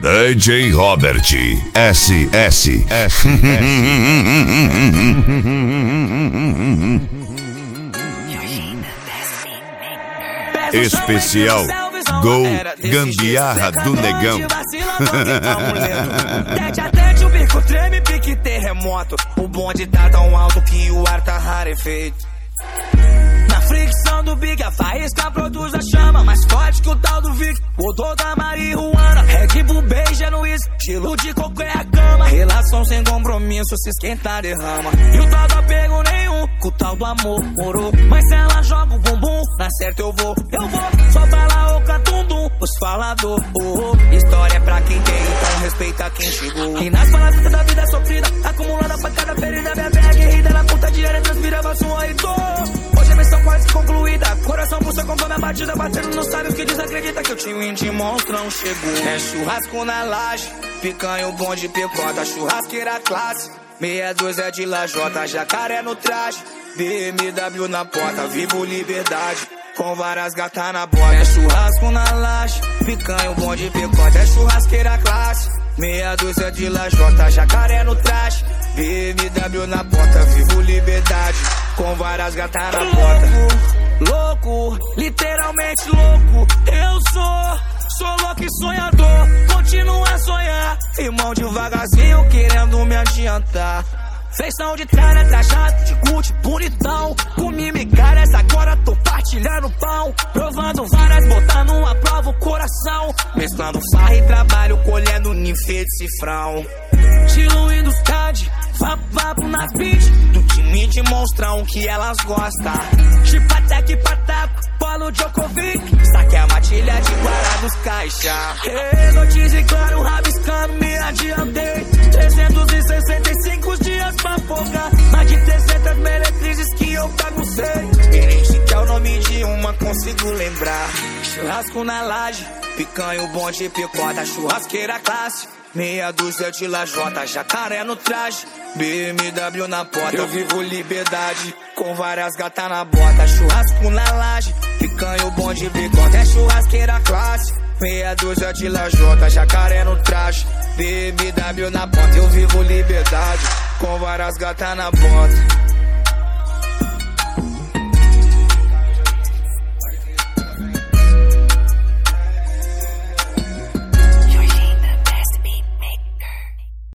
DJ Robert SS. Especial Gol Gambiarra do Negão. Tete a tete, o bico treme, pique terremoto. O bonde tá tão alto que o ar tá rarefeito. Na fricção do Big, a faísca produz a chama mais forte que o tal do Vic. O odor da marihuana, Red Bull beija no uísque, estilo de qualquer cama. Relação sem compromisso, se esquentar derrama. E o tal do apego nenhum, com o tal do amor morou. Mas se ela joga o bumbum, na certa eu vou. Só bala o catundum, os falador. História pra quem tem, então respeita quem chegou. E nas palavras da vida sofrida, acumulada pra cada ferida. Minha velha guerrida, na puta diária, transpira, vai suor e dor. Hoje a missão quase concluída, coração pulsa com toda a batida, batendo nos sábios que desacredita que o time de monstrão chegou. É churrasco na laje, picanha, o bonde picota, churrasqueira classe, meia dúzia de lajota, jacaré no traje, BMW na porta, vivo liberdade, com várias gatas na bota. É churrasco na laje, picanha, o bonde picota, é churrasqueira classe, meia dúzia de lajota, jacaré no traje, BMW na porta, vivo liberdade, com várias gatas na porta. Louco, literalmente louco, eu sou louco e sonhador, continuo a sonhar, irmão devagarzinho querendo me adiantar. Feição de tralha, trajado de Gucci, bonitão, comi migalhas, agora tô partilhando pão, provando várias, botando à prova o coração, mesclando farra e trabalho, colhendo ninfê de cifrão. Diluindo os card, vapo na beat, do time de monstrão que elas gostam. Chipatec, pataco, Paulo Djokovic, saque a matilha de Guará dos Caixa. Notícia e claro, rabiscando, me adiantei. 365 dias pra folgar, mais de 300 meretrizes que eu baguncei. Experiente que é o nome de uma, consigo lembrar. Churrasco na laje, picanha, o bonde picota, churrasqueira classe, meia dúzia de lajota, jacaré no traje, BMW na porta, eu vivo liberdade, com várias gatas na bota. Churrasco na laje, picanha, o bonde picota, é churrasqueira classe, meia dúzia de lajota, jacaré no traje, BMW na porta, eu vivo liberdade, com várias gatas na bota.